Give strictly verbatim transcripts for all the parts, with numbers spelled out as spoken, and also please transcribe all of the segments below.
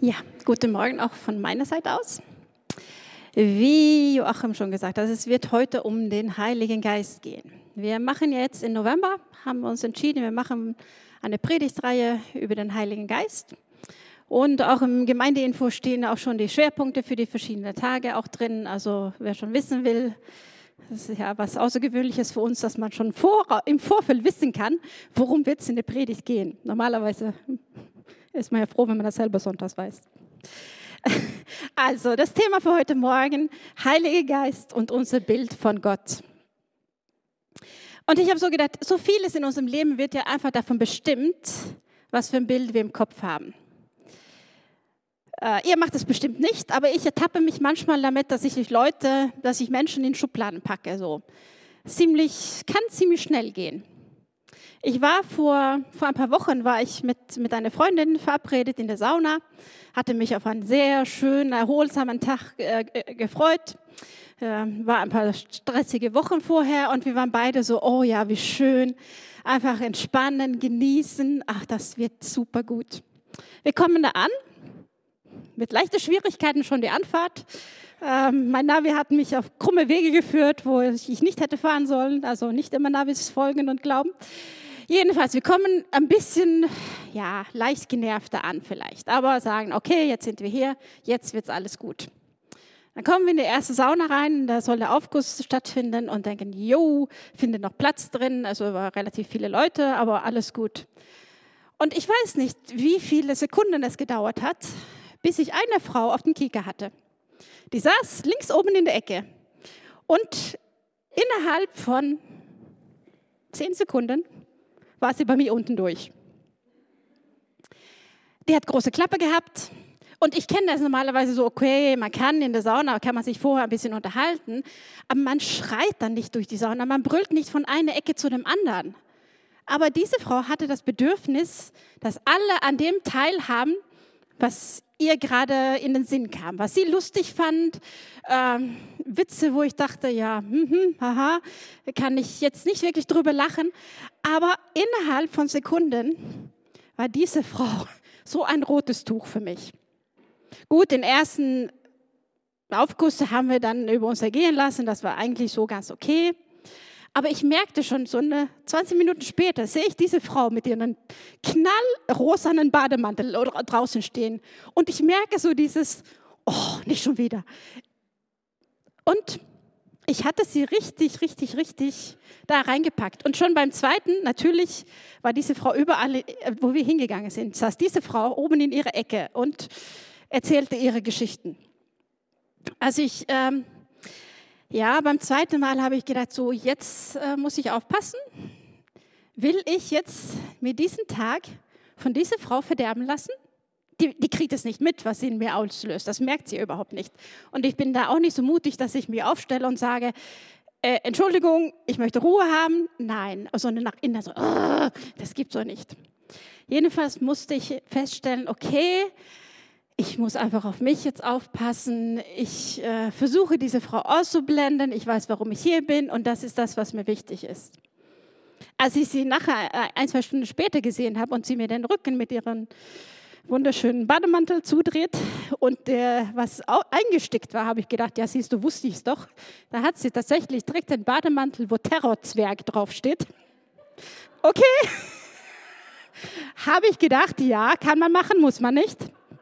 Ja, guten Morgen auch von meiner Seite aus. Wie Joachim schon gesagt hat, es wird heute um den Heiligen Geist gehen. Wir machen jetzt im November, haben wir uns entschieden, wir machen eine Predigtreihe über den Heiligen Geist. Und auch im Gemeindeinfo stehen auch schon die Schwerpunkte für die verschiedenen Tage auch drin. Also wer schon wissen will, das ist ja was Außergewöhnliches für uns, dass man schon vor, im Vorfeld wissen kann, worum wird es in der Predigt gehen. Normalerweise ist man ja froh, wenn man das selber sonntags weiß. Also, das Thema für heute Morgen, Heiliger Geist und unser Bild von Gott. Und ich habe so gedacht, so vieles in unserem Leben wird ja einfach davon bestimmt, was für ein Bild wir im Kopf haben. Äh, ihr macht es bestimmt nicht, aber ich ertappe mich manchmal damit, dass ich Leute, dass ich Menschen in Schubladen packe. So. Ziemlich, kann ziemlich schnell gehen. Ich war vor, vor ein paar Wochen war ich mit, mit einer Freundin verabredet in der Sauna, hatte mich auf einen sehr schönen, erholsamen Tag äh, gefreut. Äh, war ein paar stressige Wochen vorher und wir waren beide so, oh ja, wie schön, einfach entspannen, genießen, ach, das wird super gut. Wir kommen da an, mit leichten Schwierigkeiten schon die Anfahrt. Ähm, mein Navi hat mich auf krumme Wege geführt, wo ich nicht hätte fahren sollen, also nicht immer Navis folgen und glauben. Jedenfalls, wir kommen ein bisschen, ja, leicht genervter an vielleicht, aber sagen, okay, jetzt sind wir hier, jetzt wird es alles gut. Dann kommen wir in die erste Sauna rein, da soll der Aufguss stattfinden und denken, jo, findet noch Platz drin, also war relativ viele Leute, aber alles gut. Und ich weiß nicht, wie viele Sekunden es gedauert hat, bis ich eine Frau auf dem Kieker hatte. Die saß links oben in der Ecke und innerhalb von zehn Sekunden war sie bei mir unten durch. Die hat große Klappe gehabt und ich kenne das normalerweise so, okay, man kann in der Sauna, kann man sich vorher ein bisschen unterhalten, aber man schreit dann nicht durch die Sauna, man brüllt nicht von einer Ecke zu dem anderen. Aber diese Frau hatte das Bedürfnis, dass alle an dem teilhaben, was ihr gerade in den Sinn kam, was sie lustig fand, ähm, Witze, wo ich dachte, ja, hm, hm, haha, kann ich jetzt nicht wirklich drüber lachen, aber innerhalb von Sekunden war diese Frau so ein rotes Tuch für mich. Gut, den ersten Aufguss haben wir dann über uns ergehen lassen, das war eigentlich so ganz okay. Aber ich merkte schon, so eine zwanzig Minuten später sehe ich diese Frau mit ihrem knallrosanen Bademantel draußen stehen. Und ich merke so dieses, oh, nicht schon wieder. Und ich hatte sie richtig, richtig, richtig da reingepackt. Und schon beim zweiten, natürlich war diese Frau überall, wo wir hingegangen sind, saß diese Frau oben in ihrer Ecke und erzählte ihre Geschichten. Also ich... Ähm, Ja, beim zweiten Mal habe ich gedacht, so jetzt äh, muss ich aufpassen. Will ich jetzt mir diesen Tag von dieser Frau verderben lassen? Die, die kriegt es nicht mit, was sie in mir auslöst. Das merkt sie überhaupt nicht. Und ich bin da auch nicht so mutig, dass ich mich aufstelle und sage, äh, Entschuldigung, ich möchte Ruhe haben. Nein, sondern nach innen so, oh, das gibt es so nicht. Jedenfalls musste ich feststellen, okay, ich muss einfach auf mich jetzt aufpassen. Ich äh, versuche, diese Frau auszublenden. Ich weiß, warum ich hier bin und das ist das, was mir wichtig ist. Als ich sie nachher äh, ein, zwei Stunden später gesehen habe und sie mir den Rücken mit ihrem wunderschönen Bademantel zudreht und der, was eingestickt war, habe ich gedacht, ja siehst du, wusste ich es doch. Da hat sie tatsächlich direkt den Bademantel, wo Terrorzwerg draufsteht. Okay, habe ich gedacht, ja, kann man machen, muss man nicht.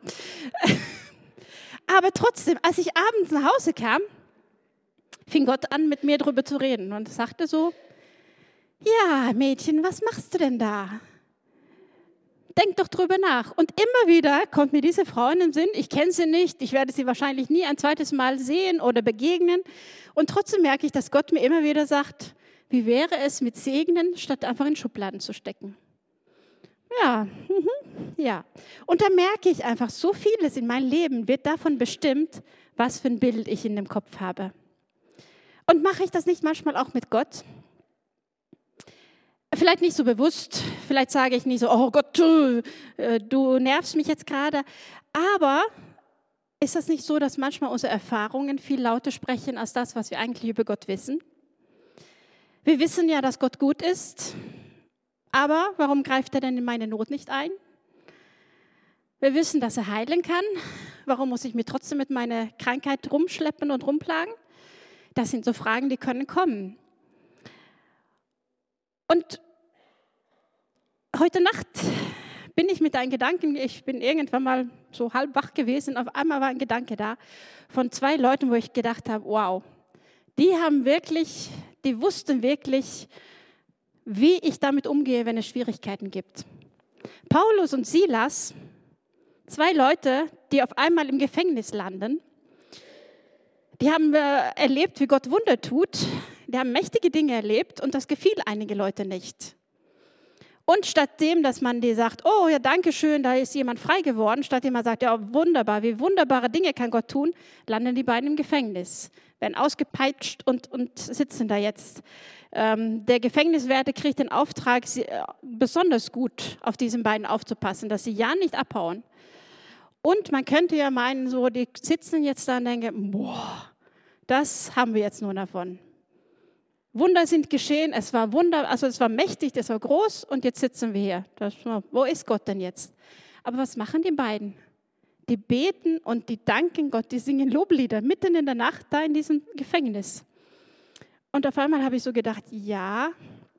Aber trotzdem, als ich abends nach Hause kam, fing Gott an, mit mir darüber zu reden und sagte so, ja, Mädchen, was machst du denn da? Denk doch drüber nach. Und immer wieder kommt mir diese Frau in den Sinn, ich kenne sie nicht, ich werde sie wahrscheinlich nie ein zweites Mal sehen oder begegnen. Und trotzdem merke ich, dass Gott mir immer wieder sagt, wie wäre es mit Segnen, statt einfach in Schubladen zu stecken. Ja, mhm, ja. Und da merke ich einfach, so vieles in meinem Leben wird davon bestimmt, was für ein Bild ich in dem Kopf habe. Und mache ich das nicht manchmal auch mit Gott? Vielleicht nicht so bewusst, vielleicht sage ich nicht so, oh Gott, du, du nervst mich jetzt gerade. Aber ist das nicht so, dass manchmal unsere Erfahrungen viel lauter sprechen als das, was wir eigentlich über Gott wissen? Wir wissen ja, dass Gott gut ist. Aber warum greift er denn in meine Not nicht ein? Wir wissen, dass er heilen kann. Warum muss ich mich trotzdem mit meiner Krankheit rumschleppen und rumplagen? Das sind so Fragen, die können kommen. Und heute Nacht bin ich mit einem Gedanken, ich bin irgendwann mal so halb wach gewesen, auf einmal war ein Gedanke da von zwei Leuten, wo ich gedacht habe, wow, die haben wirklich, die wussten wirklich, wie ich damit umgehe, wenn es Schwierigkeiten gibt. Paulus und Silas, zwei Leute, die auf einmal im Gefängnis landen, die haben erlebt, wie Gott Wunder tut, die haben mächtige Dinge erlebt und das gefiel einige Leute nicht. Und statt dem, dass man dir sagt, oh ja, danke schön, da ist jemand frei geworden, statt dem man sagt, ja, wunderbar, wie wunderbare Dinge kann Gott tun, landen die beiden im Gefängnis, werden ausgepeitscht und, und sitzen da jetzt. Ähm, der Gefängniswärter kriegt den Auftrag, sie, äh, besonders gut auf diesen beiden aufzupassen, dass sie ja nicht abhauen. Und man könnte ja meinen, so, die sitzen jetzt da und denken, boah, das haben wir jetzt nur davon. Wunder sind geschehen, es war Wunder, also es war mächtig, es war groß und jetzt sitzen wir hier. Das, wo ist Gott denn jetzt? Aber was machen die beiden? Die beten und die danken Gott, die singen Loblieder mitten in der Nacht da in diesem Gefängnis. Und auf einmal habe ich so gedacht, ja,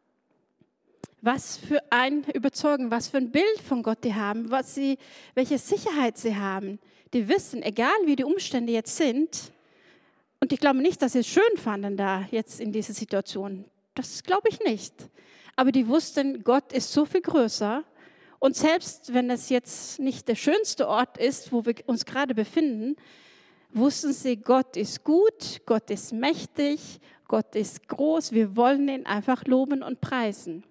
was für ein Überzeugung, was für ein Bild von Gott die haben, was sie, welche Sicherheit sie haben. Die wissen, egal wie die Umstände jetzt sind, und ich glaube nicht, dass sie es schön fanden da jetzt in dieser Situation. Das glaube ich nicht. Aber die wussten, Gott ist so viel größer. Und selbst wenn es jetzt nicht der schönste Ort ist, wo wir uns gerade befinden, wussten sie, Gott ist gut, Gott ist mächtig, Gott ist groß. Wir wollen ihn einfach loben und preisen.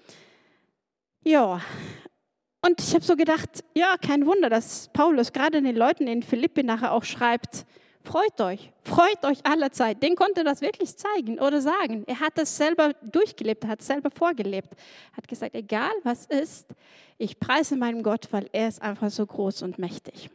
Ja, und ich habe so gedacht, ja, kein Wunder, dass Paulus gerade den Leuten in Philippi nachher auch schreibt, freut euch, freut euch alle Zeit. Den konnte das wirklich zeigen oder sagen. Er hat das selber durchgelebt, er hat es selber vorgelebt. Er hat gesagt, egal was ist, ich preise meinen Gott, weil er ist einfach so groß und mächtig.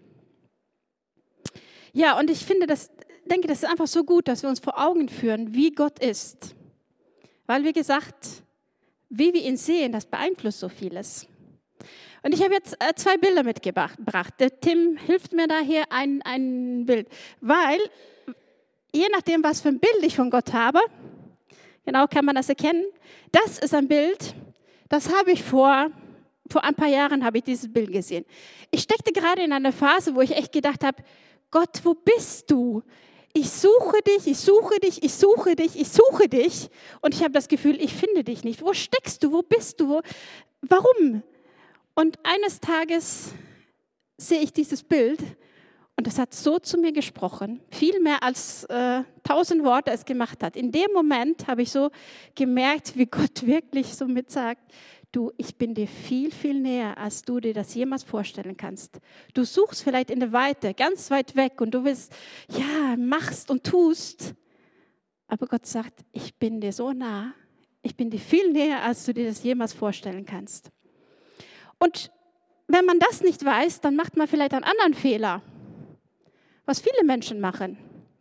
Ja, und ich finde, das, denke, das ist einfach so gut, dass wir uns vor Augen führen, wie Gott ist. Weil, wie gesagt, wie wir ihn sehen, das beeinflusst so vieles. Und ich habe jetzt äh, zwei Bilder mitgebracht. Der Tim hilft mir da hier ein, ein Bild, weil je nachdem, was für ein Bild ich von Gott habe, genau kann man das erkennen, das ist ein Bild, das habe ich vor, vor ein paar Jahren habe ich dieses Bild gesehen. Ich steckte gerade in einer Phase, wo ich echt gedacht habe, Gott, wo bist du? Ich suche dich, ich suche dich, ich suche dich, ich suche dich. Und ich habe das Gefühl, ich finde dich nicht. Wo steckst du? Wo bist du? Wo? Warum? Und eines Tages sehe ich dieses Bild und es hat so zu mir gesprochen, viel mehr als äh, tausend Worte es gemacht hat. In dem Moment habe ich so gemerkt, wie Gott wirklich so mit sagt, du, ich bin dir viel, viel näher, als du dir das jemals vorstellen kannst. Du suchst vielleicht in der Weite, ganz weit weg und du willst, ja, machst und tust. Aber Gott sagt, ich bin dir so nah, ich bin dir viel näher, als du dir das jemals vorstellen kannst. Und wenn man das nicht weiß, dann macht man vielleicht einen anderen Fehler, was viele Menschen machen.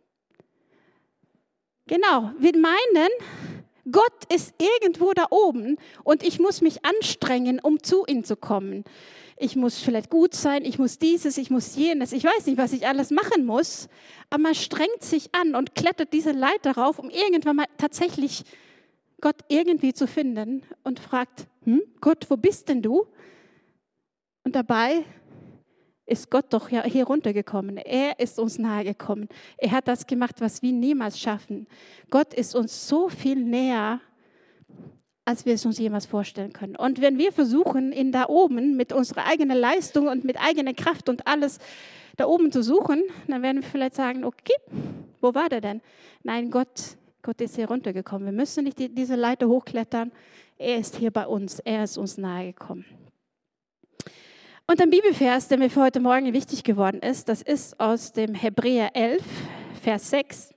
Genau, wir meinen, Gott ist irgendwo da oben und ich muss mich anstrengen, um zu ihm zu kommen. Ich muss vielleicht gut sein, ich muss dieses, ich muss jenes, ich weiß nicht, was ich alles machen muss, aber man strengt sich an und klettert diese Leiter rauf, um irgendwann mal tatsächlich Gott irgendwie zu finden und fragt, hm, Gott, wo bist denn du? Und dabei ist Gott doch hier runtergekommen. Er ist uns nahe gekommen. Er hat das gemacht, was wir niemals schaffen. Gott ist uns so viel näher, als wir es uns jemals vorstellen können. Und wenn wir versuchen, ihn da oben mit unserer eigenen Leistung und mit eigener Kraft und alles da oben zu suchen, dann werden wir vielleicht sagen, okay, wo war der denn? Nein, Gott, Gott ist hier runtergekommen. Wir müssen nicht die, diese Leiter hochklettern. Er ist hier bei uns. Er ist uns nahe gekommen. Und ein Bibelvers, der mir für heute Morgen wichtig geworden ist, das ist aus dem Hebräer elf, Vers sechs.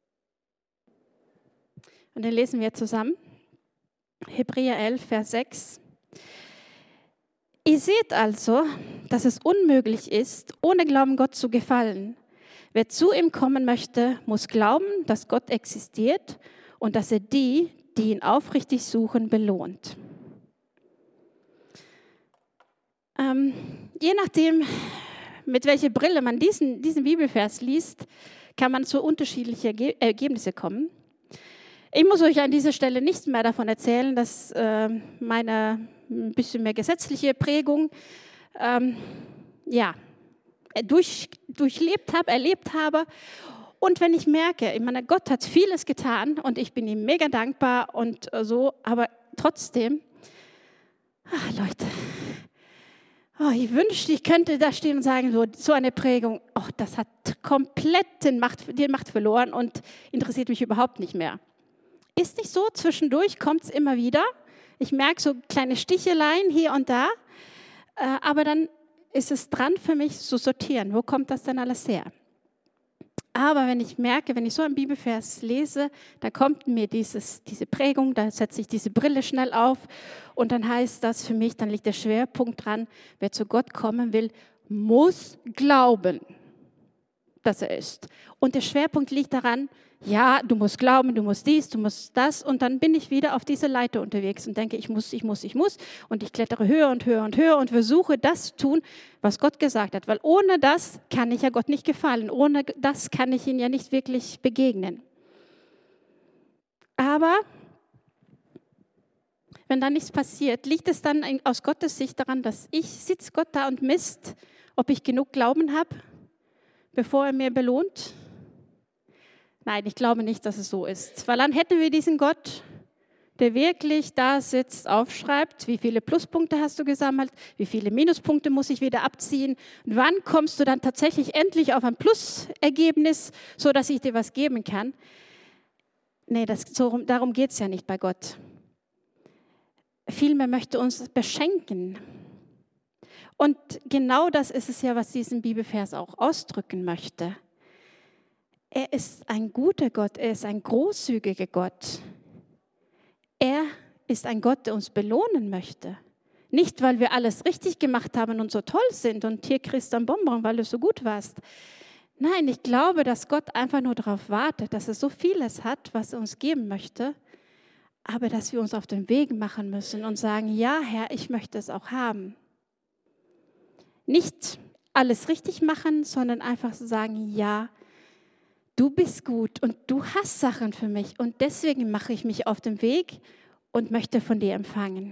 Und den lesen wir zusammen. Hebräer elf, Vers sechs. Ihr seht also, dass es unmöglich ist, ohne Glauben Gott zu gefallen. Wer zu ihm kommen möchte, muss glauben, dass Gott existiert und dass er die, die ihn aufrichtig suchen, belohnt. Ähm, je nachdem, mit welcher Brille man diesen, diesen Bibelvers liest, kann man zu unterschiedlichen Ergebnissen kommen. Ich muss euch an dieser Stelle nicht mehr davon erzählen, dass äh, meine ein bisschen mehr gesetzliche Prägung ähm, ja, durch, durchlebt habe, erlebt habe. Und wenn ich merke, ich meine, Gott hat vieles getan und ich bin ihm mega dankbar und so, aber trotzdem, ach Leute, oh, ich wünschte, ich könnte da stehen und sagen, so, so eine Prägung, oh, das hat komplett den Macht, die Macht verloren und interessiert mich überhaupt nicht mehr. Ist nicht so, zwischendurch kommt es immer wieder. Ich merke so kleine Sticheleien hier und da, äh, aber dann ist es dran für mich zu sortieren, wo kommt das denn alles her? Aber wenn ich merke, wenn ich so einen Bibelvers lese, da kommt mir dieses, diese Prägung, da setze ich diese Brille schnell auf und dann heißt das für mich, dann liegt der Schwerpunkt dran, wer zu Gott kommen will, muss glauben, dass er ist. Und der Schwerpunkt liegt daran, ja, du musst glauben, du musst dies, du musst das und dann bin ich wieder auf dieser Leiter unterwegs und denke, ich muss, ich muss, ich muss und ich klettere höher und höher und höher und versuche das zu tun, was Gott gesagt hat, weil ohne das kann ich ja Gott nicht gefallen, ohne das kann ich ihn ja nicht wirklich begegnen. Aber wenn da nichts passiert, liegt es dann aus Gottes Sicht daran, dass ich sitze Gott da und misst, ob ich genug Glauben habe, bevor er mir belohnt? Nein, ich glaube nicht, dass es so ist. Weil dann hätten wir diesen Gott, der wirklich da sitzt, aufschreibt, wie viele Pluspunkte hast du gesammelt, wie viele Minuspunkte muss ich wieder abziehen und wann kommst du dann tatsächlich endlich auf ein Plusergebnis, sodass ich dir was geben kann. Nee, das, so, darum geht es ja nicht bei Gott. Vielmehr möchte uns beschenken. Und genau das ist es ja, was diesen Bibelvers auch ausdrücken möchte. Er ist ein guter Gott, er ist ein großzügiger Gott. Er ist ein Gott, der uns belohnen möchte. Nicht, weil wir alles richtig gemacht haben und so toll sind und hier kriegst du ein Bonbon, weil du so gut warst. Nein, ich glaube, dass Gott einfach nur darauf wartet, dass er so vieles hat, was er uns geben möchte, aber dass wir uns auf den Weg machen müssen und sagen, ja Herr, ich möchte es auch haben. Nicht alles richtig machen, sondern einfach sagen, ja, du bist gut und du hast Sachen für mich und deswegen mache ich mich auf den Weg und möchte von dir empfangen.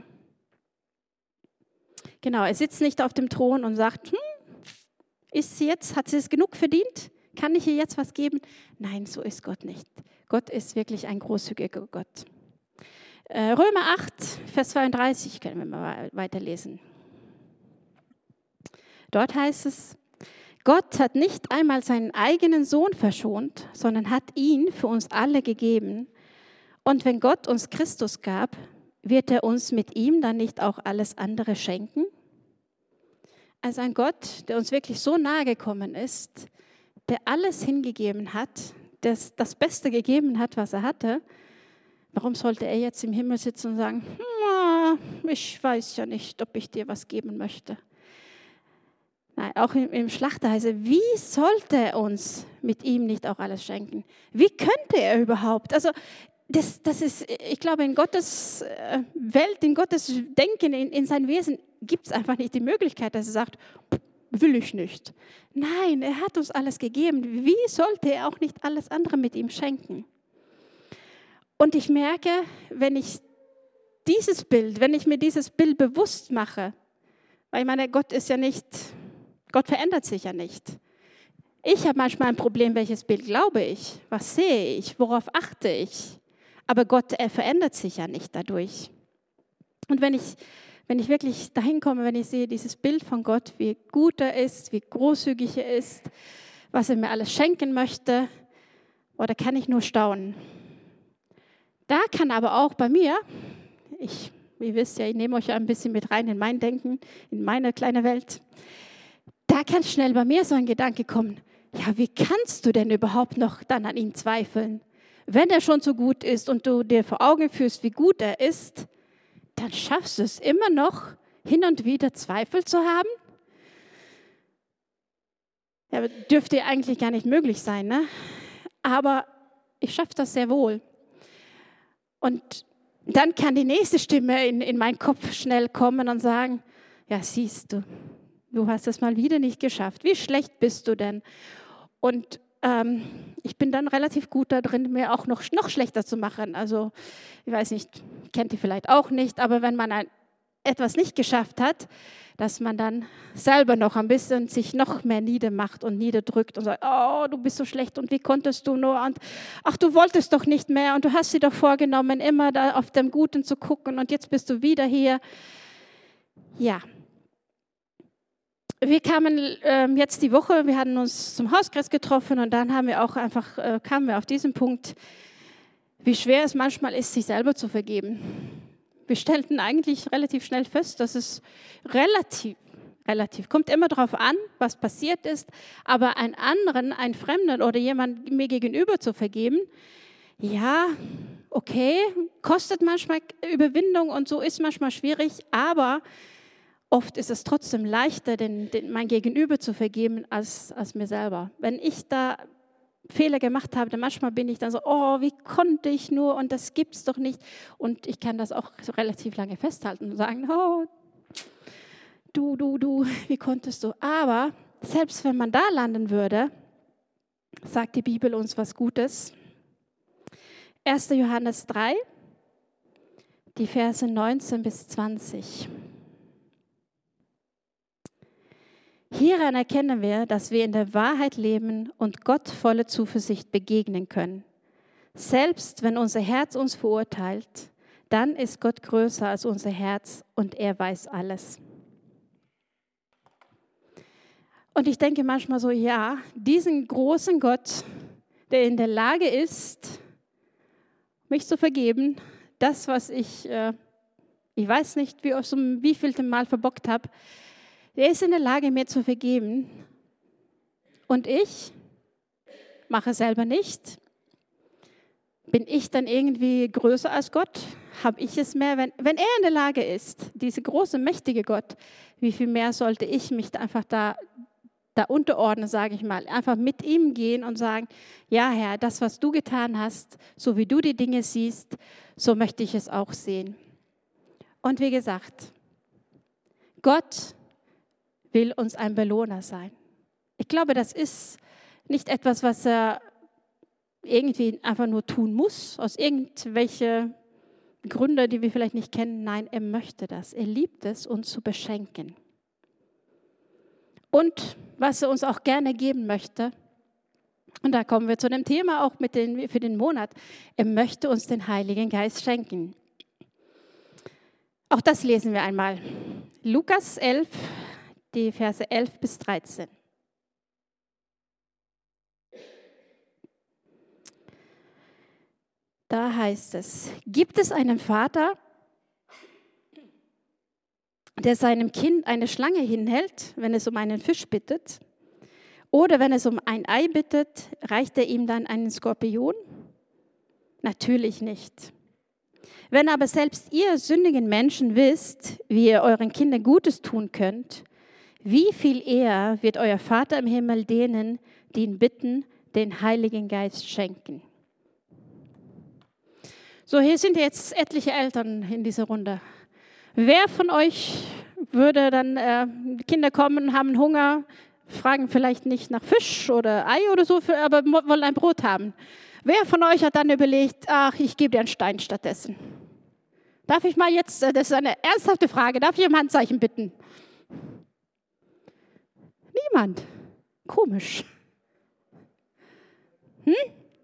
Genau, er sitzt nicht auf dem Thron und sagt, hm, ist sie jetzt, hat sie es genug verdient? Kann ich ihr jetzt was geben? Nein, so ist Gott nicht. Gott ist wirklich ein großzügiger Gott. Äh, Römer acht, Vers zweiunddreißig, können wir mal weiterlesen. Dort heißt es, Gott hat nicht einmal seinen eigenen Sohn verschont, sondern hat ihn für uns alle gegeben. Und wenn Gott uns Christus gab, wird er uns mit ihm dann nicht auch alles andere schenken? Also ein Gott, der uns wirklich so nahe gekommen ist, der alles hingegeben hat, der das Beste gegeben hat, was er hatte, warum sollte er jetzt im Himmel sitzen und sagen, ich weiß ja nicht, ob ich dir was geben möchte? Nein, auch im, im Schlachter heißt es, wie sollte er uns mit ihm nicht auch alles schenken? Wie könnte er überhaupt? Also das, das ist, ich glaube, in Gottes Welt, in Gottes Denken, in, in sein Wesen gibt es einfach nicht die Möglichkeit, dass er sagt, will ich nicht. Nein, er hat uns alles gegeben. Wie sollte er auch nicht alles andere mit ihm schenken? Und ich merke, wenn ich dieses Bild, wenn ich mir dieses Bild bewusst mache, weil ich meine, Gott ist ja nicht... Gott verändert sich ja nicht. Ich habe manchmal ein Problem, welches Bild glaube ich? Was sehe ich? Worauf achte ich? Aber Gott, er verändert sich ja nicht dadurch. Und wenn ich, wenn ich wirklich dahin komme, wenn ich sehe dieses Bild von Gott, wie gut er ist, wie großzügig er ist, was er mir alles schenken möchte, oh, da kann ich nur staunen. Da kann aber auch bei mir, ich, ihr wisst ja, ich nehme euch ja ein bisschen mit rein in mein Denken, in meine kleine Welt, da kann schnell bei mir so ein Gedanke kommen, ja, wie kannst du denn überhaupt noch dann an ihn zweifeln? Wenn er schon so gut ist und du dir vor Augen führst, wie gut er ist, dann schaffst du es immer noch, hin und wieder Zweifel zu haben? Ja, dürfte eigentlich gar nicht möglich sein, ne? Aber ich schaffe das sehr wohl. Und dann kann die nächste Stimme in, in meinen Kopf schnell kommen und sagen, ja, siehst du, du hast es mal wieder nicht geschafft. Wie schlecht bist du denn? Und ähm, ich bin dann relativ gut da drin, mir auch noch, noch schlechter zu machen. Also ich weiß nicht, kennt ihr vielleicht auch nicht, aber wenn man ein, etwas nicht geschafft hat, dass man dann selber noch ein bisschen sich noch mehr niedermacht und niederdrückt und sagt, oh, du bist so schlecht und wie konntest du nur und ach, du wolltest doch nicht mehr und du hast dir doch vorgenommen, immer da auf dem Guten zu gucken und jetzt bist du wieder hier. Ja. Wir kamen äh, jetzt die Woche, wir hatten uns zum Hauskreis getroffen und dann haben wir auch einfach, äh, kamen wir auf diesen Punkt, wie schwer es manchmal ist, sich selber zu vergeben. Wir stellten eigentlich relativ schnell fest, dass es relativ, relativ, kommt immer darauf an, was passiert ist, aber einen anderen, einen Fremden oder jemand mir gegenüber zu vergeben, ja, okay, kostet manchmal Überwindung und so ist manchmal schwierig, aber oft ist es trotzdem leichter, den, den, mein Gegenüber zu vergeben, als, als mir selber. Wenn ich da Fehler gemacht habe, dann manchmal bin ich dann so, oh, wie konnte ich nur und das gibt's doch nicht. Und ich kann das auch so relativ lange festhalten und sagen, oh, du, du, du, wie konntest du? Aber selbst wenn man da landen würde, sagt die Bibel uns was Gutes. erster Johannes drei, die Verse neunzehn bis zwanzig. Hieran erkennen wir, dass wir in der Wahrheit leben und Gott volle Zuversicht begegnen können. Selbst wenn unser Herz uns verurteilt, dann ist Gott größer als unser Herz und er weiß alles. Und ich denke manchmal so, ja, diesen großen Gott, der in der Lage ist, mich zu vergeben, das, was ich, äh, ich weiß nicht, wie ich zum wievielten Mal verbockt habe, der ist in der Lage, mir zu vergeben. Und ich mache selber nicht. Bin ich dann irgendwie größer als Gott? Habe ich es mehr? Wenn, wenn er in der Lage ist, dieser große, mächtige Gott, wie viel mehr sollte ich mich einfach da, da unterordnen, sage ich mal. Einfach mit ihm gehen und sagen, ja Herr, das, was du getan hast, so wie du die Dinge siehst, so möchte ich es auch sehen. Und wie gesagt, Gott will uns ein Belohner sein. Ich glaube, das ist nicht etwas, was er irgendwie einfach nur tun muss, aus irgendwelchen Gründen, die wir vielleicht nicht kennen. Nein, er möchte das. Er liebt es, uns zu beschenken. Und was er uns auch gerne geben möchte, und da kommen wir zu dem Thema auch mit den, für den Monat, er möchte uns den Heiligen Geist schenken. Auch das lesen wir einmal. Lukas elf, die Verse elf bis dreizehn. Da heißt es, gibt es einen Vater, der seinem Kind eine Schlange hinhält, wenn es um einen Fisch bittet? Oder wenn es um ein Ei bittet, reicht er ihm dann einen Skorpion? Natürlich nicht. Wenn aber selbst ihr sündigen Menschen wisst, wie ihr euren Kindern Gutes tun könnt, wie viel eher wird euer Vater im Himmel denen, die ihn bitten, den Heiligen Geist schenken? So, hier sind jetzt etliche Eltern in dieser Runde. Wer von euch würde dann, äh, Kinder kommen, haben Hunger, fragen vielleicht nicht nach Fisch oder Ei oder so, aber wollen ein Brot haben? Wer von euch hat dann überlegt, ach, ich gebe dir einen Stein stattdessen? Darf ich mal jetzt, das ist eine ernsthafte Frage, darf ich um Handzeichen bitten? Niemand. Komisch. Hm?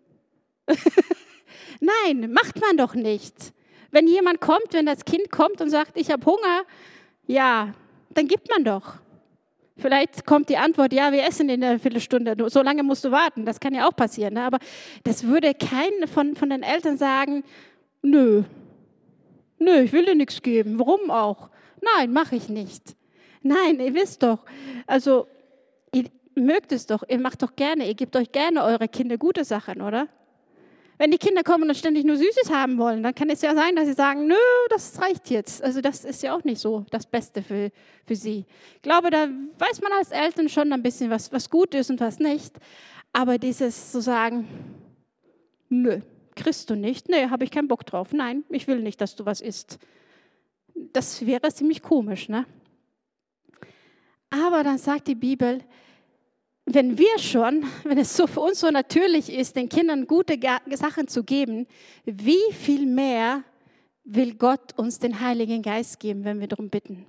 Nein, macht man doch nicht. Wenn jemand kommt, wenn das Kind kommt und sagt, ich habe Hunger, ja, dann gibt man doch. Vielleicht kommt die Antwort, ja, wir essen in einer Viertelstunde, so lange musst du warten, das kann ja auch passieren. Ne? Aber das würde kein von, von den Eltern sagen, nö, nö, ich will dir nichts geben, warum auch? Nein, mache ich nicht. Nein, ihr wisst doch, also ihr mögt es doch, ihr macht doch gerne, ihr gebt euch gerne eure Kinder gute Sachen, oder? Wenn die Kinder kommen und ständig nur Süßes haben wollen, dann kann es ja sein, dass sie sagen, nö, das reicht jetzt. Also das ist ja auch nicht so das Beste für, für sie. Ich glaube, da weiß man als Eltern schon ein bisschen, was, was gut ist und was nicht. Aber dieses zu sagen, nö, kriegst du nicht, nee, habe ich keinen Bock drauf. Nein, ich will nicht, dass du was isst. Das wäre ziemlich komisch, ne? Aber dann sagt die Bibel, wenn wir schon, wenn es so für uns so natürlich ist, den Kindern gute Sachen zu geben, wie viel mehr will Gott uns den Heiligen Geist geben, wenn wir darum bitten?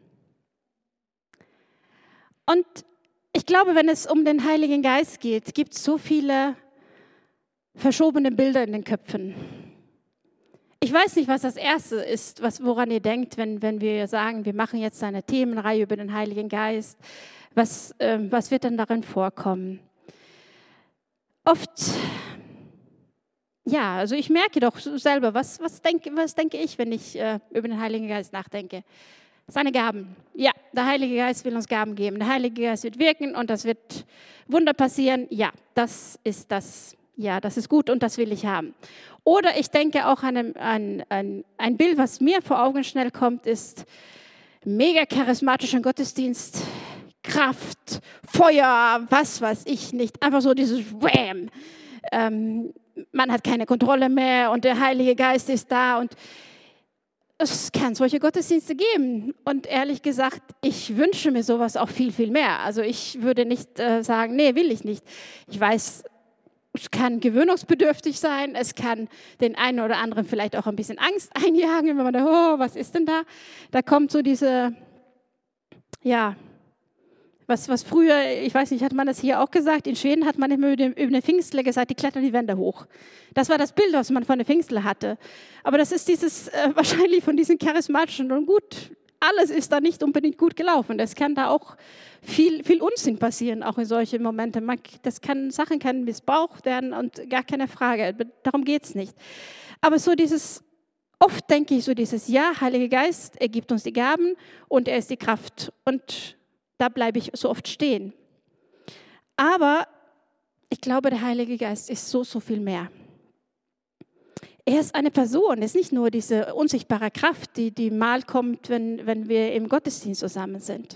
Und ich glaube, wenn es um den Heiligen Geist geht, gibt es so viele verschobene Bilder in den Köpfen. Ich weiß nicht, was das Erste ist, was, woran ihr denkt, wenn, wenn wir sagen, wir machen jetzt eine Themenreihe über den Heiligen Geist. Was, äh, was wird denn darin vorkommen? Oft, ja, also ich merke doch selber, was, was, denke, was denke ich, wenn ich äh, über den Heiligen Geist nachdenke? Seine Gaben. Ja, der Heilige Geist will uns Gaben geben. Der Heilige Geist wird wirken und das wird Wunder passieren. Ja, das ist das. Ja, das ist gut und das will ich haben. Oder ich denke auch an ein, an, an ein Bild, was mir vor Augen schnell kommt, ist mega charismatischer Gottesdienst, Kraft, Feuer, was weiß ich nicht. Einfach so dieses Wham. Ähm, man hat keine Kontrolle mehr und der Heilige Geist ist da und es kann solche Gottesdienste geben. Und ehrlich gesagt, ich wünsche mir sowas auch viel, viel mehr. Also ich würde nicht äh, sagen, nee, will ich nicht. Ich weiß, es kann gewöhnungsbedürftig sein. Es kann den einen oder anderen vielleicht auch ein bisschen Angst einjagen, wenn man denkt, oh, was ist denn da? Da kommt so diese, ja, was, was früher, ich weiß nicht, hat man das hier auch gesagt, in Schweden hat man immer über eine Pfingstler gesagt, die klettern die Wände hoch. Das war das Bild, was man von den Pfingstler hatte. Aber das ist dieses, äh, wahrscheinlich von diesen charismatischen und gut, alles ist da nicht unbedingt gut gelaufen. Es kann da auch viel, viel Unsinn passieren, auch in solchen Momenten. Man, das kann, Sachen können missbraucht werden und gar keine Frage, darum geht es nicht. Aber so dieses, oft denke ich so dieses, ja, Heiliger Geist, er gibt uns die Gaben und er ist die Kraft und da bleibe ich so oft stehen. Aber ich glaube, der Heilige Geist ist so, so viel mehr. Er ist eine Person, er ist nicht nur diese unsichtbare Kraft, die, die mal kommt, wenn, wenn wir im Gottesdienst zusammen sind.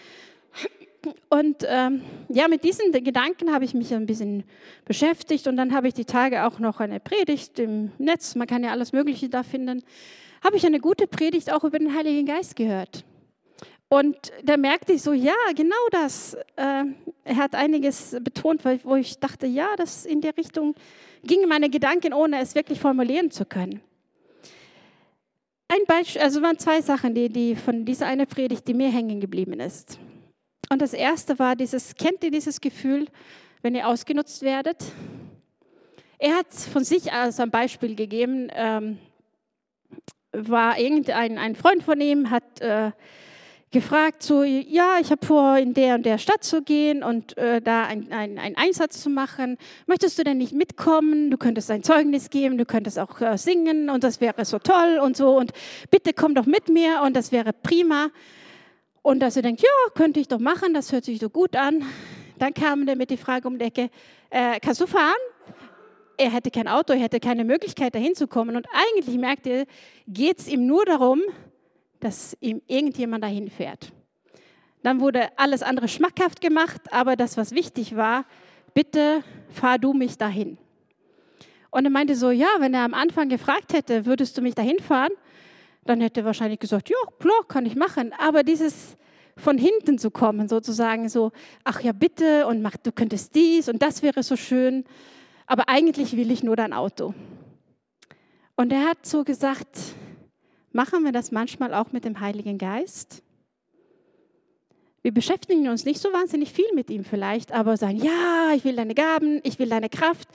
Und ähm, ja, mit diesen Gedanken habe ich mich ein bisschen beschäftigt und dann habe ich die Tage auch noch eine Predigt im Netz, man kann ja alles Mögliche da finden, habe ich eine gute Predigt auch über den Heiligen Geist gehört. Und da merkte ich so, ja, genau das. Äh, er hat einiges betont, wo ich dachte, ja, das in der Richtung gingen meine Gedanken, ohne es wirklich formulieren zu können. Ein Beispiel, also waren zwei Sachen, die, die von dieser eine Predigt, die mir hängen geblieben ist. Und das erste war dieses, kennt ihr dieses Gefühl, wenn ihr ausgenutzt werdet? Er hat von sich als ein Beispiel gegeben, ähm, war irgendein ein Freund von ihm, hat äh, gefragt, so, ja, ich habe vor, in der und der Stadt zu gehen und äh, da einen ein Einsatz zu machen. Möchtest du denn nicht mitkommen? Du könntest ein Zeugnis geben, du könntest auch äh, singen und das wäre so toll und so. Und bitte komm doch mit mir und das wäre prima. Und dass er denkt, ja, könnte ich doch machen, das hört sich so gut an. Dann kam der mit die Frage um die Ecke, äh, kannst du fahren? Er hätte kein Auto, er hätte keine Möglichkeit, dahin zu kommen. Und eigentlich merkt er, geht es ihm nur darum, dass ihm irgendjemand dahin fährt. Dann wurde alles andere schmackhaft gemacht, aber das, was wichtig war, bitte fahr du mich dahin. Und er meinte so, ja, wenn er am Anfang gefragt hätte, würdest du mich dahin fahren, dann hätte er wahrscheinlich gesagt, ja, klar, kann ich machen. Aber dieses von hinten zu kommen, sozusagen so, ach ja, bitte und mach, du könntest dies und das wäre so schön, aber eigentlich will ich nur dein Auto. Und er hat so gesagt, machen wir das manchmal auch mit dem Heiligen Geist? Wir beschäftigen uns nicht so wahnsinnig viel mit ihm vielleicht, aber sagen, ja, ich will deine Gaben, ich will deine Kraft.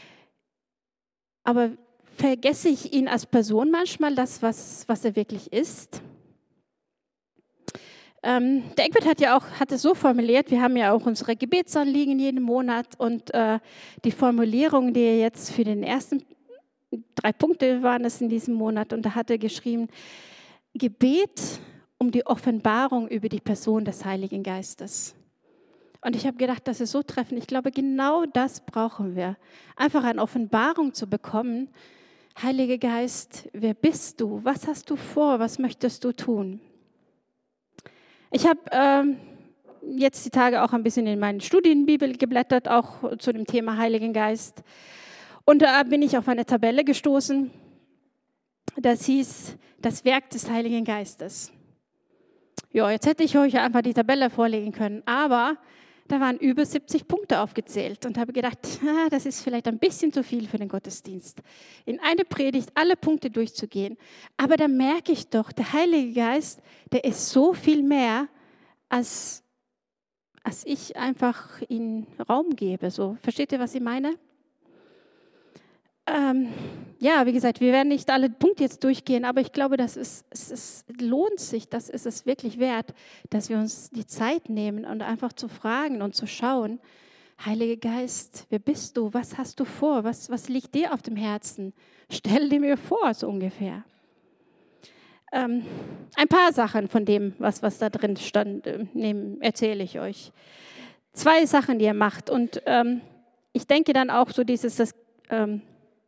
Aber vergesse ich ihn als Person manchmal, das, was, was er wirklich ist? Ähm, der Egbert hat ja auch, hat es so formuliert, wir haben ja auch unsere Gebetsanliegen jeden Monat und äh, die Formulierung, die er jetzt für den ersten Drei Punkte waren es in diesem Monat und da hat er geschrieben, Gebet um die Offenbarung über die Person des Heiligen Geistes. Und ich habe gedacht, das ist so treffend. Ich glaube, genau das brauchen wir. Einfach eine Offenbarung zu bekommen. Heiliger Geist, wer bist du? Was hast du vor? Was möchtest du tun? Ich habe ähm, jetzt die Tage auch ein bisschen in meinen Studienbibel geblättert, auch zu dem Thema Heiligen Geist. Und da bin ich auf eine Tabelle gestoßen, das hieß das Werk des Heiligen Geistes. Ja, jetzt hätte ich euch einfach die Tabelle vorlegen können, aber da waren über siebzig Punkte aufgezählt und habe gedacht, ah, das ist vielleicht ein bisschen zu viel für den Gottesdienst, in eine Predigt alle Punkte durchzugehen. Aber da merke ich doch, der Heilige Geist, der ist so viel mehr, als, als ich einfach ihm Raum gebe. So, versteht ihr, was ich meine? Ähm, ja, wie gesagt, wir werden nicht alle Punkte jetzt durchgehen, aber ich glaube, das ist, es ist, lohnt sich, das ist es wirklich wert, dass wir uns die Zeit nehmen und einfach zu fragen und zu schauen, Heiliger Geist, wer bist du? Was hast du vor? Was, was liegt dir auf dem Herzen? Stell dir mir vor, so ungefähr. Ähm, ein paar Sachen von dem, was, was da drin stand, äh, nehmen, erzähle ich euch. Zwei Sachen, die er macht und ähm, ich denke dann auch so dieses, das ähm,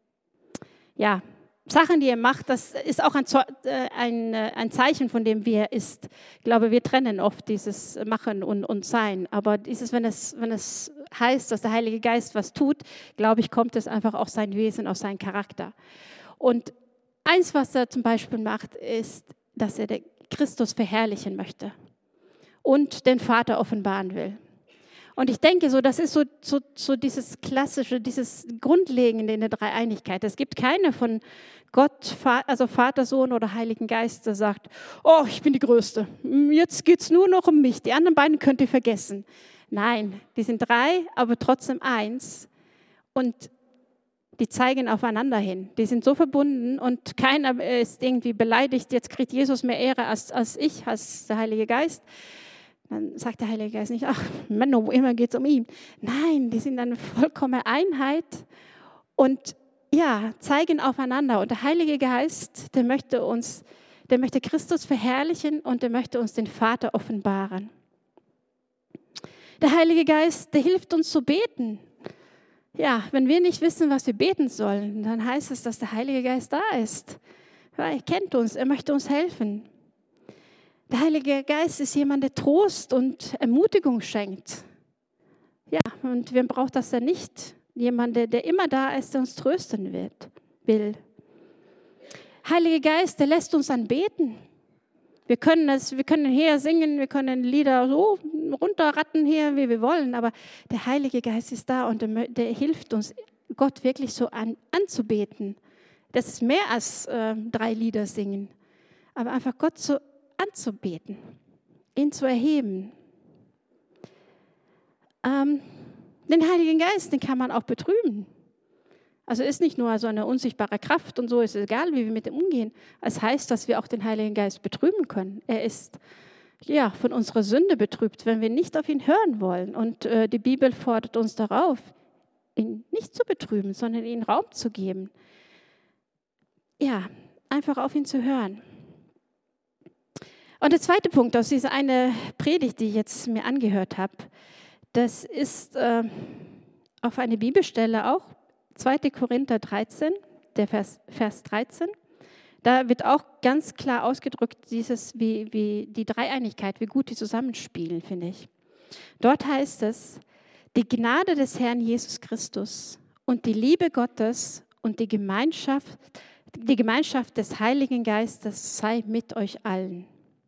ja, Sachen, die er macht, das ist auch ein, ein, ein Zeichen von dem, wie er ist. Ich glaube, wir trennen oft dieses Machen und, und Sein. Aber dieses, wenn es, wenn es heißt, dass der Heilige Geist was tut, glaube ich, kommt es einfach aus seinem Wesen, aus seinem Charakter. Und eins, was er zum Beispiel macht, ist, dass er den Christus verherrlichen möchte und den Vater offenbaren will. Und ich denke, so, das ist so, so, so dieses Klassische, dieses Grundlegende in der Dreieinigkeit. Es gibt keine von Gott, also Vater, Sohn oder Heiligen Geist, der sagt, oh, ich bin die Größte, jetzt geht es nur noch um mich, die anderen beiden könnt ihr vergessen. Nein, die sind drei, aber trotzdem eins und die zeigen aufeinander hin. Die sind so verbunden und keiner ist irgendwie beleidigt, jetzt kriegt Jesus mehr Ehre als, als ich, als der Heilige Geist. Dann sagt der Heilige Geist nicht, ach, Mann, immer geht es um ihn. Nein, die sind eine vollkommene Einheit und ja, zeigen aufeinander. Und der Heilige Geist, der möchte uns, der möchte Christus verherrlichen und der möchte uns den Vater offenbaren. Der Heilige Geist, der hilft uns zu beten. Ja, wenn wir nicht wissen, was wir beten sollen, dann heißt es, dass der Heilige Geist da ist. Er kennt uns, er möchte uns helfen. Der Heilige Geist ist jemand, der Trost und Ermutigung schenkt. Ja, und wem braucht das denn nicht? Jemand, der, der immer da ist, der uns trösten wird, will. Heiliger Geist, der lässt uns anbeten. Wir können es, wir können hier singen, wir können Lieder so runterratten hier, wie wir wollen, aber der Heilige Geist ist da und der, der hilft uns, Gott wirklich so an, anzubeten. Das ist mehr als äh, drei Lieder singen, aber einfach Gott so anzubeten, ihn zu erheben. Ähm, den Heiligen Geist, den kann man auch betrüben. Also ist nicht nur so eine unsichtbare Kraft und so, ist es egal, wie wir mit ihm umgehen. Es heißt, dass wir auch den Heiligen Geist betrüben können. Er ist ja von unserer Sünde betrübt, wenn wir nicht auf ihn hören wollen. Und äh, die Bibel fordert uns darauf, ihn nicht zu betrüben, sondern ihm Raum zu geben. Ja, einfach auf ihn zu hören. Und der zweite Punkt aus dieser eine Predigt, die ich jetzt mir angehört habe, das ist äh, auf eine Bibelstelle auch, zweiter Korinther dreizehn, der Vers, Vers dreizehn. Da wird auch ganz klar ausgedrückt, dieses, wie, wie die Dreieinigkeit, wie gut die zusammenspielen, finde ich. Dort heißt es, die Gnade des Herrn Jesus Christus und die Liebe Gottes und die Gemeinschaft, die Gemeinschaft des Heiligen Geistes sei mit euch allen.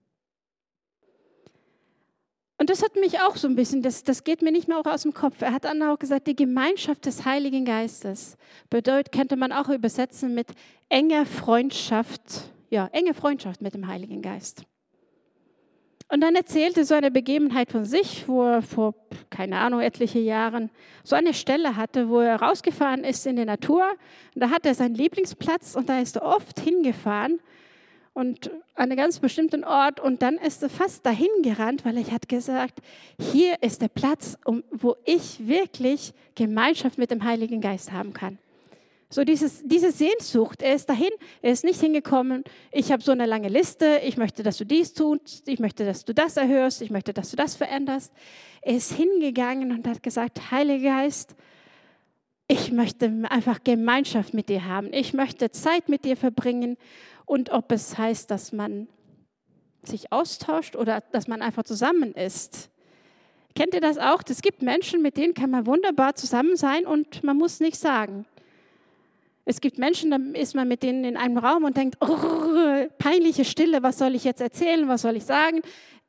Und das hat mich auch so ein bisschen, das, das geht mir nicht mehr auch aus dem Kopf. Er hat dann auch gesagt, die Gemeinschaft des Heiligen Geistes bedeutet, könnte man auch übersetzen mit enger Freundschaft, ja, enge Freundschaft mit dem Heiligen Geist. Und dann erzählte so eine Begebenheit von sich, wo er vor, keine Ahnung, etliche Jahren so eine Stelle hatte, wo er rausgefahren ist in die Natur. Und da hat er seinen Lieblingsplatz und da ist er oft hingefahren. Und an einen ganz bestimmten Ort und dann ist er fast dahin gerannt, weil er hat gesagt, hier ist der Platz, um, wo ich wirklich Gemeinschaft mit dem Heiligen Geist haben kann. So dieses, diese Sehnsucht, er ist dahin, er ist nicht hingekommen, ich habe so eine lange Liste, ich möchte, dass du dies tust, ich möchte, dass du das erhörst, ich möchte, dass du das veränderst. Er ist hingegangen und hat gesagt, Heiliger Geist, ich möchte einfach Gemeinschaft mit dir haben, ich möchte Zeit mit dir verbringen. Und ob es heißt, dass man sich austauscht oder dass man einfach zusammen ist. Kennt ihr das auch? Es gibt Menschen, mit denen kann man wunderbar zusammen sein und man muss nichts sagen. Es gibt Menschen, da ist man mit denen in einem Raum und denkt, oh, peinliche Stille, was soll ich jetzt erzählen, was soll ich sagen?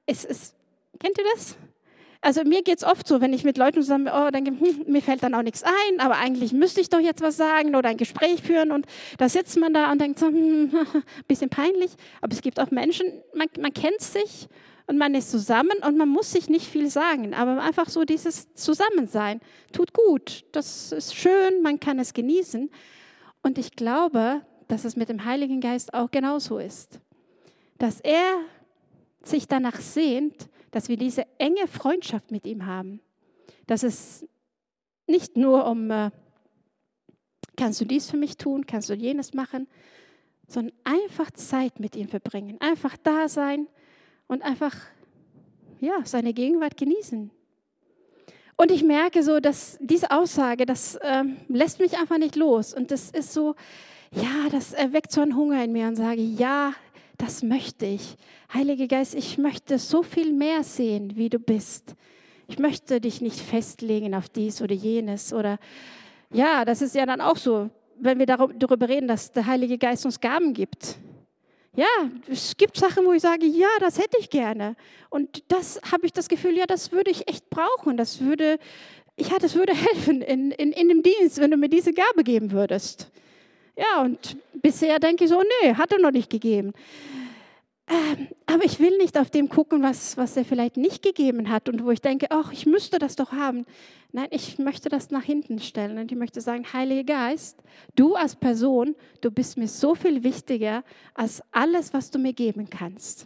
es ist, kennt ihr das? Also mir geht es oft so, wenn ich mit Leuten zusammen bin, oh, denke, hm, mir fällt dann auch nichts ein, aber eigentlich müsste ich doch jetzt was sagen oder ein Gespräch führen und da sitzt man da und denkt so, hm, ein bisschen peinlich, aber es gibt auch Menschen, man, man kennt sich und man ist zusammen und man muss sich nicht viel sagen, aber einfach so dieses Zusammensein tut gut, das ist schön, man kann es genießen und ich glaube, dass es mit dem Heiligen Geist auch genauso ist, dass er sich danach sehnt, dass wir diese enge Freundschaft mit ihm haben. Dass es nicht nur um, äh, kannst du dies für mich tun, kannst du jenes machen, sondern einfach Zeit mit ihm verbringen, einfach da sein und einfach ja, seine Gegenwart genießen. Und ich merke so, dass diese Aussage, das äh, lässt mich einfach nicht los. Und das ist so, ja, das erweckt so einen Hunger in mir und sage, ja, das möchte ich. Heiliger Geist, ich möchte so viel mehr sehen, wie du bist. Ich möchte dich nicht festlegen auf dies oder jenes. Oder ja, das ist ja dann auch so, wenn wir darüber reden, dass der Heilige Geist uns Gaben gibt. Ja, es gibt Sachen, wo ich sage, ja, das hätte ich gerne. Und das habe ich das Gefühl, ja, das würde ich echt brauchen. Das würde, ja, das würde helfen in, in, in dem Dienst, wenn du mir diese Gabe geben würdest. Ja, und bisher denke ich so, nee, hat er noch nicht gegeben. Ähm, aber ich will nicht auf dem gucken, was, was er vielleicht nicht gegeben hat und wo ich denke, ach, ich müsste das doch haben. Nein, ich möchte das nach hinten stellen und ich möchte sagen, Heiliger Geist, du als Person, du bist mir so viel wichtiger als alles, was du mir geben kannst.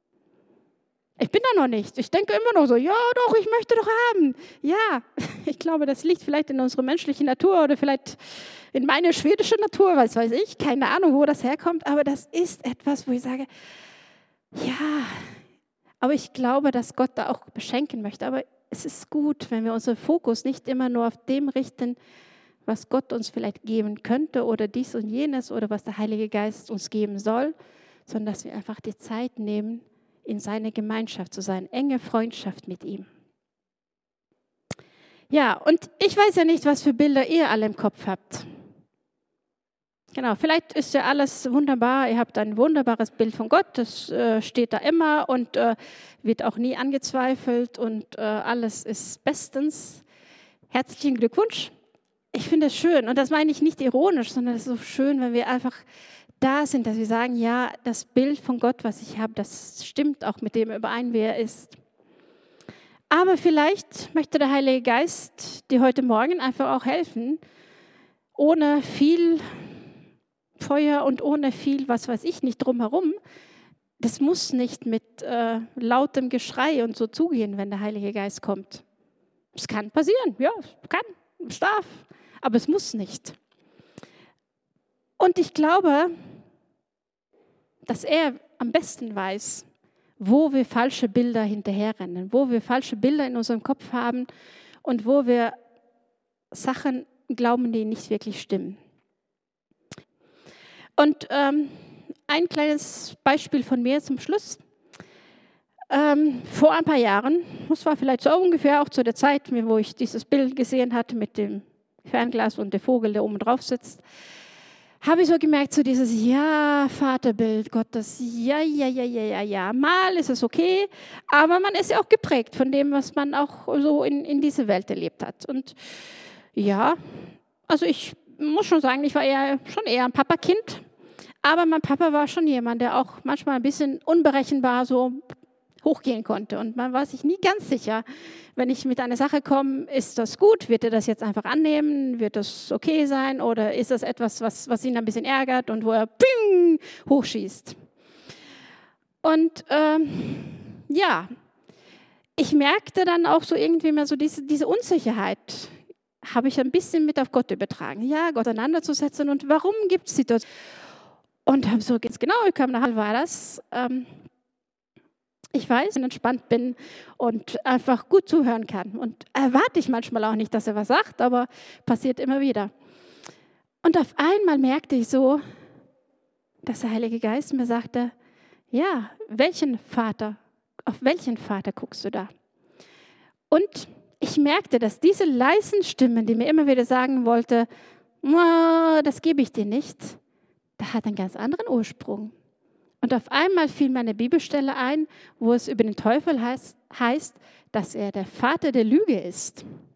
Ich bin da noch nicht. Ich denke immer noch so, ja doch, ich möchte doch haben. Ja, ich glaube, das liegt vielleicht in unserer menschlichen Natur oder vielleicht in meiner schwedischen Natur, was weiß ich, keine Ahnung, wo das herkommt, aber das ist etwas, wo ich sage, ja, aber ich glaube, dass Gott da auch beschenken möchte. Aber es ist gut, wenn wir unseren Fokus nicht immer nur auf dem richten, was Gott uns vielleicht geben könnte oder dies und jenes oder was der Heilige Geist uns geben soll, sondern dass wir einfach die Zeit nehmen, in seine Gemeinschaft zu sein, enge Freundschaft mit ihm. Ja, und ich weiß ja nicht, was für Bilder ihr alle im Kopf habt. Genau, vielleicht ist ja alles wunderbar, ihr habt ein wunderbares Bild von Gott, das äh, steht da immer und äh, wird auch nie angezweifelt und äh, alles ist bestens. Herzlichen Glückwunsch. Ich finde es schön und das meine ich nicht ironisch, sondern es ist so schön, wenn wir einfach da sind, dass wir sagen, ja, das Bild von Gott, was ich habe, das stimmt auch mit dem überein, wie er ist. Aber vielleicht möchte der Heilige Geist dir heute Morgen einfach auch helfen, ohne viel Feuer und ohne viel, was weiß ich nicht, drumherum. Das muss nicht mit äh, lautem Geschrei und so zugehen, wenn der Heilige Geist kommt. Es kann passieren, ja, es kann, es darf, aber es muss nicht. Und ich glaube, dass er am besten weiß, wo wir falsche Bilder hinterherrennen, wo wir falsche Bilder in unserem Kopf haben und wo wir Sachen glauben, die nicht wirklich stimmen. Und ähm, ein kleines Beispiel von mir zum Schluss. Ähm, vor ein paar Jahren, das war vielleicht so ungefähr auch zu der Zeit, wo ich dieses Bild gesehen hatte mit dem Fernglas und der Vogel, der oben drauf sitzt, habe ich so gemerkt, so dieses Ja-Vaterbild Gottes, ja, ja, ja, ja, ja, ja, mal ist es okay, aber man ist ja auch geprägt von dem, was man auch so in, in dieser Welt erlebt hat. Und ja, also ich muss schon sagen, ich war eher, schon eher ein Papakind, aber mein Papa war schon jemand, der auch manchmal ein bisschen unberechenbar so hochgehen konnte. Und man war sich nie ganz sicher, wenn ich mit einer Sache komme, ist das gut? Wird er das jetzt einfach annehmen? Wird das okay sein? Oder ist das etwas, was, was ihn ein bisschen ärgert und wo er ping, hochschießt? Und ähm, ja, ich merkte dann auch so irgendwie mehr so diese, diese Unsicherheit, habe ich ein bisschen mit auf Gott übertragen. Ja, Gott auseinanderzusetzen und warum gibt es Situationen? Und habe so ganz genau, ich kam nach, war das. Ähm, Ich weiß, wenn ich entspannt bin und einfach gut zuhören kann. Und erwarte ich manchmal auch nicht, dass er was sagt, aber passiert immer wieder. Und auf einmal merkte ich so, dass der Heilige Geist mir sagte, ja, welchen Vater, auf welchen Vater guckst du da? Und ich merkte, dass diese leisen Stimmen, die mir immer wieder sagen wollte, das gebe ich dir nicht, das hat einen ganz anderen Ursprung. Und auf einmal fiel mir eine Bibelstelle ein, wo es über den Teufel heißt, heißt, dass er der Vater der Lüge ist.